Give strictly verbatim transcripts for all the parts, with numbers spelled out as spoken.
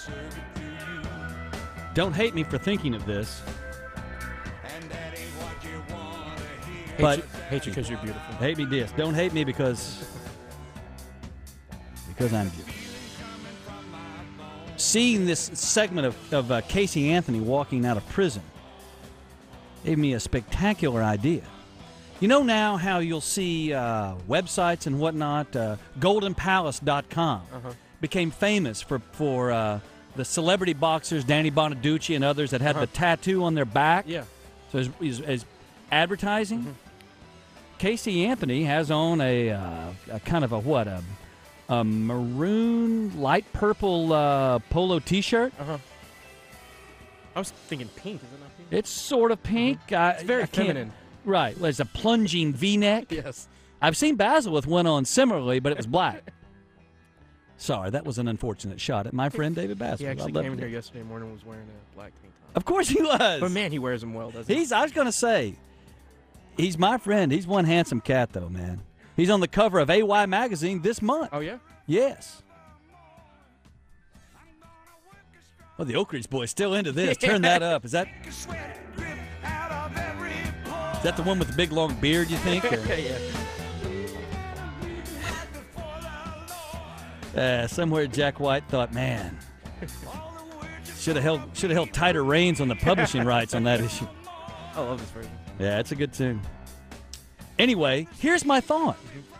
Don't hate me for thinking of this. Hate But you, hate you because you're beautiful. hate me this. Don't hate me because because I'm beautiful. Seeing this segment of, of uh, Casey Anthony walking out of prison gave me a spectacular idea. You know now how you'll see uh, websites and whatnot, uh, golden palace dot com Uh-huh. became famous for, for uh, the celebrity boxers, Danny Bonaducci and others that had Uh-huh. the tattoo on their back. Yeah. So as, as, as advertising, Mm-hmm. Casey Anthony has on a, uh, a kind of a what, a, a maroon, light purple uh, polo T-shirt. Uh-huh. I was thinking pink. Is it not pink? It's sort of pink. I, It's very I can't- feminine. Right. There's a plunging V-neck. Yes. I've seen Basil with one on similarly, but it was black. Sorry, that was an unfortunate shot at my friend David Basil. He actually I love came in it. here yesterday morning and was wearing a black tank top. Of course he was. But man, he wears them well, doesn't he? He's. I was going to say, he's my friend. He's one handsome cat, though, man. He's on the cover of A Y magazine this month. Oh yeah. Yes. Well, the Oak Ridge boy's still into this. Turn that up. Is that is that the one with the big long beard? You think? Or? yeah. Uh, somewhere Jack White thought, man, should have held should have held tighter reins on the publishing rights on that issue. I love this version. Yeah, it's a good tune. Anyway, here's my thought.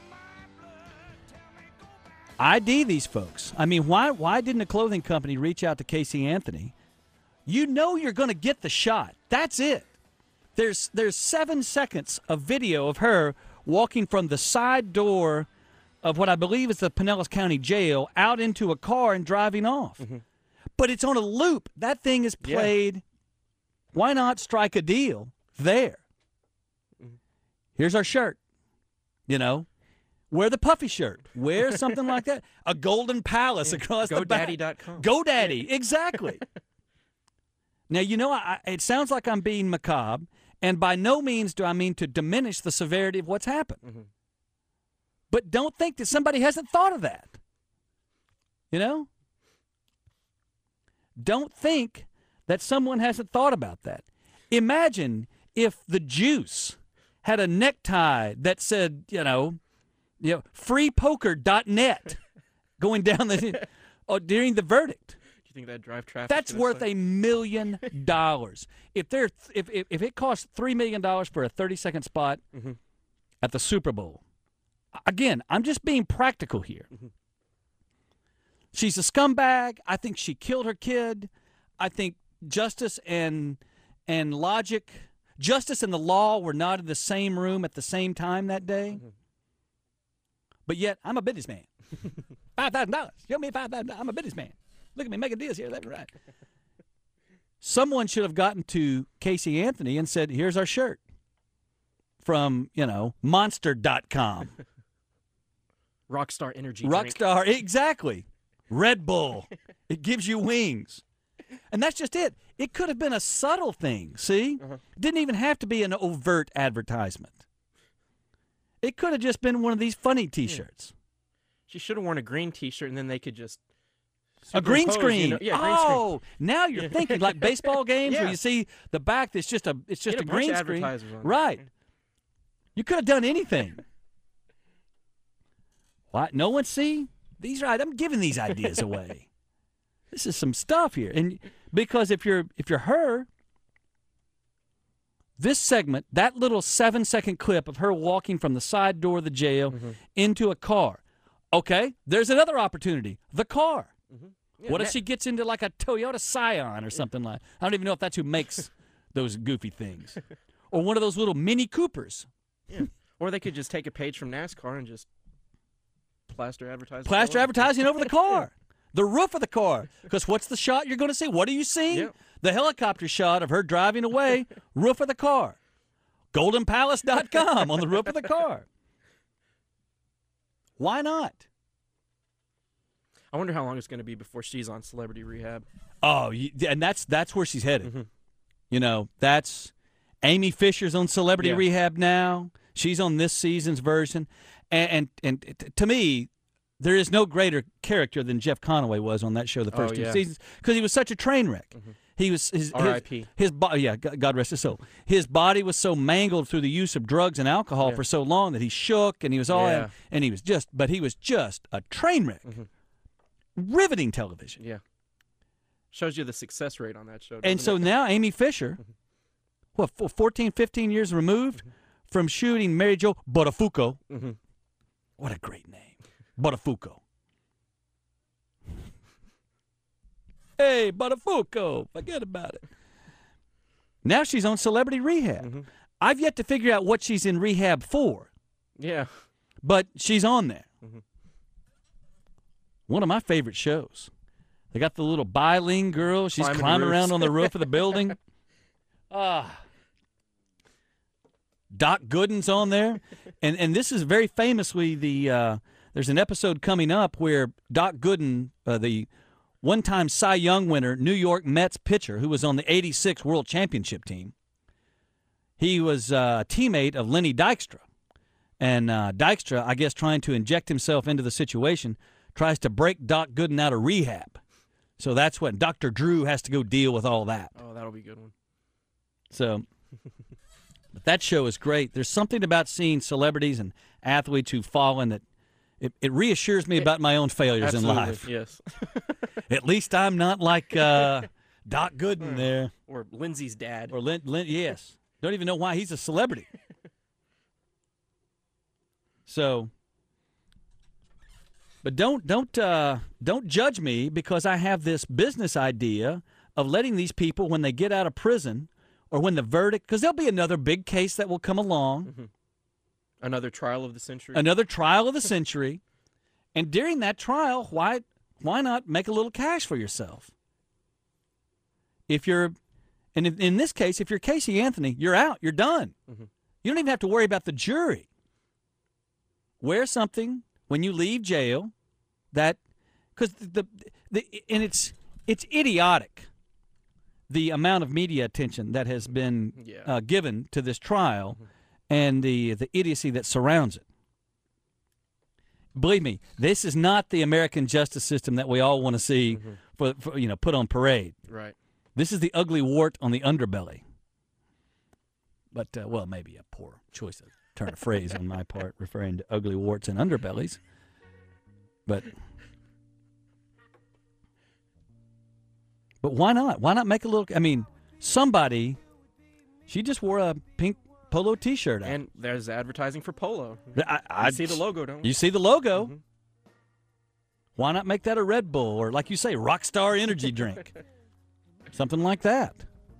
I D these folks. I mean, why why didn't a clothing company reach out to Casey Anthony? You know you're going to get the shot. That's it. There's there's seven seconds of video of her walking from the side door of what I believe is the Pinellas County Jail out into a car and driving off. Mm-hmm. But it's on a loop. That thing is Yeah. played. Why not strike a deal there? Mm-hmm. Here's our shirt. You know, wear the puffy shirt. Wear something like that. A golden palace across the back. GoDaddy dot com. GoDaddy, exactly. Now, you know, I, it sounds like I'm being macabre, and by no means do I mean to diminish the severity of what's happened. Mm-hmm. But don't think that somebody hasn't thought of that. You know? Don't think that someone hasn't thought about that. Imagine if the Juice had a necktie that said, you know, you know, free poker dot net going down the oh, during the verdict. Do you think that'd drive traffic? That's to this worth site? a million dollars. If they're if, if if it costs three million dollars for a thirty second spot Mhm. at the Super Bowl, again, I'm just being practical here. Mhm. She's a scumbag. I think she killed her kid. I think justice and and logic, justice and the law were not in the same room at the same time that day. Mhm. But yet, I'm a businessman. Five thousand dollars. Show me five thousand dollars. I'm a businessman. Look at me making deals here, left and right. Someone should have gotten to Casey Anthony and said, "Here's our shirt from you know Monster dot com, Rockstar Energy drink. Rockstar, exactly, Red Bull. It gives you wings." And that's just it. It could have been a subtle thing, see? Uh-huh. It didn't even have to be an overt advertisement. It could have just been one of these funny T-shirts. She should have worn a green T-shirt, and then they could just A green superimpose, screen. You know? Yeah, green screen. Oh, now you're thinking like baseball games where Yeah. you see the back that's just a it's just Get a, a bunch green of screen. advertisers on it. Right. You could have done anything. What? No one see? These are I'm giving these ideas away. This is some stuff here. And because if you're if you're her, this segment, that little seven second clip of her walking from the side door of the jail Mm-hmm. into a car. Okay, there's another opportunity. The car. Yeah, What if na- she gets into like a Toyota Scion or something like? I don't even know if that's who makes those goofy things, or one of those little Mini Coopers. Yeah. Or they could just take a page from NASCAR and just plaster advertising. Plaster all over it. advertising over the car, the roof of the car. Because what's the shot you're going to see? What are you seeing? Yep. The helicopter shot of her driving away, roof of the car. golden palace dot com on the roof of the car. Why not? I wonder how long it's going to be before she's on Celebrity Rehab. Oh, you, and that's that's where she's headed. Mhm. You know, that's Amy Fisher's on Celebrity Yeah. Rehab now. She's on this season's version, and and, and t- to me, there is no greater character than Jeff Conaway was on that show the first Oh, two yeah. seasons because he was such a train wreck. Mhm. He was his R I his, P his body. Yeah, God God rest his soul. His body was so mangled through the use of drugs and alcohol Yeah. for so long that he shook and he was all Yeah. and he was just. But he was just a train wreck. Mhm. Riveting television. Yeah. Shows you the success rate on that show. And doesn't so it? now Amy Fisher, Mhm. what, f- fourteen, fifteen years removed Mhm. from shooting Mary Jo Buttafuoco. Mhm. What a great name. Buttafuoco. Hey, Buttafuoco. Forget about it. Now she's on Celebrity Rehab. Mhm. I've yet to figure out what she's in rehab for, Yeah. but she's on there. Mhm. One of my favorite shows. They got the little biling girl. She's Climbing climbing around roofs. on the roof of the building. Ah. Doc Gooden's on there. And and this is very famously the uh, there's an episode coming up where Doc Gooden, uh, the one-time Cy Young winner, New York Mets pitcher who was on the eighty-six World Championship team, he was uh, a teammate of Lenny Dykstra. And uh, Dykstra, I guess trying to inject himself into the situation, tries to break Doc Gooden out of rehab. So that's what Doctor Drew has to go deal with all that. Oh, that'll be a good one. So but that show is great. There's something about seeing celebrities and athletes who've fallen that it, it reassures me about my own failures Absolutely. in life. Yes. At least I'm not like uh, Doc Gooden there. Or Lindsay's dad. Or Lin, Lin, yes. Don't even know why he's a celebrity. So, but don't don't uh, don't judge me because I have this business idea of letting these people, when they get out of prison or when the verdict, because there'll be another big case that will come along, Mm-hmm. Another trial of the century. another trial of the century, and during that trial, why why not make a little cash for yourself? If you're, and in, in this case, if you're Casey Anthony, you're out, you're done. Mm-hmm. You don't even have to worry about the jury. Wear something when you leave jail that, because the, the the and it's it's idiotic the amount of media attention that has been Yeah. uh, given to this trial and the the idiocy that surrounds it. Believe me, this is not the American justice system that we all want to see Mhm. for, for you know put on parade. Right. This is the ugly wart on the underbelly. But, uh, well, maybe a poor choice of turn of phrase on my part, referring to ugly warts and underbellies. But, but why not? Why not make a little? I mean, somebody. She just wore a pink polo T-shirt. Out. And there's advertising for Polo. I, I I see the logo, don't we? You see the logo. Mhm. Why not make that a Red Bull or, like you say, Rockstar energy drink? Something like that.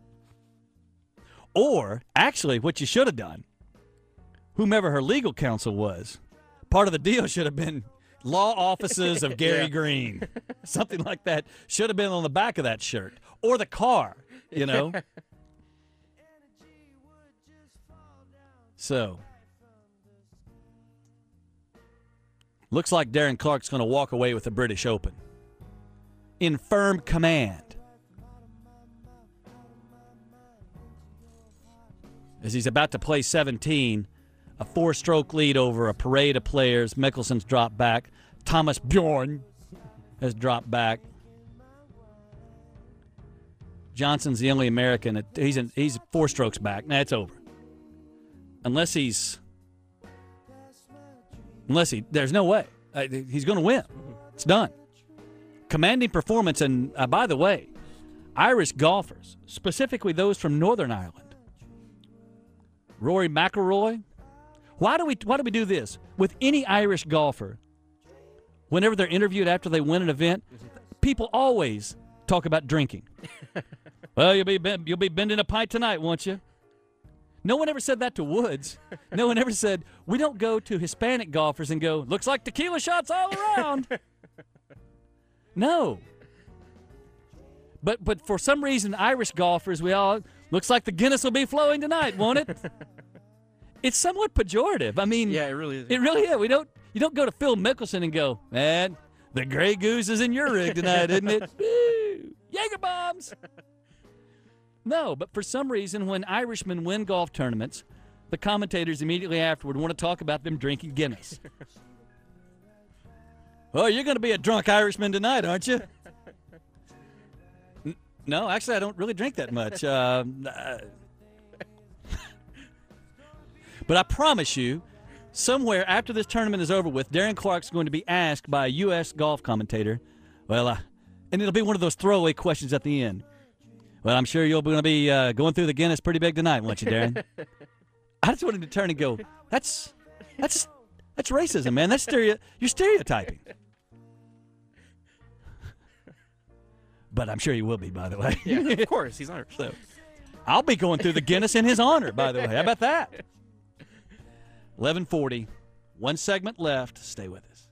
Or, actually, what you should have done, whomever her legal counsel was, part of the deal should have been law offices of Gary Yeah. Green. Something like that should have been on the back of that shirt. Or the car, you know? So, looks like Darren Clark's going to walk away with the British Open. In firm command. As he's about to play seventeen, a four-stroke lead over a parade of players. Mickelson's dropped back. Thomas Bjorn has dropped back. Johnson's the only American. He's in, he's four strokes back. Nah, it's over. Unless he's, unless he, there's no way uh, he's going to win. It's done. Commanding performance, and uh, by the way, Irish golfers, specifically those from Northern Ireland. Rory McIlroy. Why do we why do we do this with any Irish golfer? Whenever they're interviewed after they win an event, people always talk about drinking. Well, you'll be ben- you'll be bending a pint tonight, won't you? No one ever said that to Woods. No one ever said we don't go to Hispanic golfers and go, looks like tequila shots all around. No. But but for some reason, Irish golfers, we all looks like the Guinness will be flowing tonight, won't it? It's somewhat pejorative. I mean, Yeah, it really is. it really is. We don't you don't go to Phil Mickelson and go, man, the Grey Goose is in your rig tonight, isn't it? Woo! Jaeger bombs. No, but for some reason, when Irishmen win golf tournaments, the commentators immediately afterward want to talk about them drinking Guinness. Well, you're going to be a drunk Irishman tonight, aren't you? N- no, actually, I don't really drink that much. Uh, uh, but I promise you, somewhere after this tournament is over with, Darren Clark's going to be asked by a U S golf commentator, well, uh, and it'll be one of those throwaway questions at the end. Well, I'm sure you're going to be uh, going through the Guinness pretty big tonight, won't you, Darren? I just want him to turn and go, that's that's that's racism, man. That's stereo. You're stereotyping. But I'm sure he will be, by the way. Yeah, of course. He's Irish. So, I'll be going through the Guinness in his honor, by the way. How about that? eleven forty. One segment left. Stay with us.